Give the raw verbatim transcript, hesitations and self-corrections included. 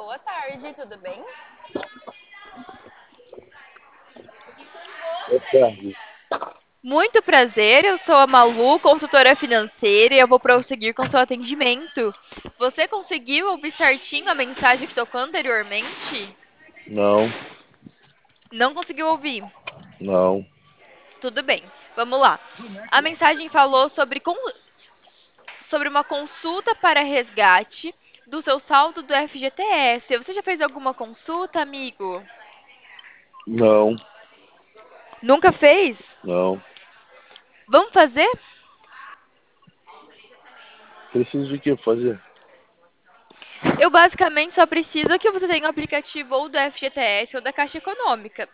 boa tarde, tudo bem? Boa tarde. Muito prazer, eu sou a Malu, consultora financeira, e eu vou prosseguir com seu atendimento. Você conseguiu ouvir certinho a mensagem que tocou anteriormente? Não, Não conseguiu ouvir? não, Tudo bem, vamos lá. A mensagem falou sobre, con- sobre uma consulta para resgate do seu saldo do F G T S. Você já fez alguma consulta, amigo? não, Nunca fez? não. Vamos fazer? Preciso de que fazer? Eu basicamente só preciso que você tenha um aplicativo ou do F G T S ou da Caixa Econômica.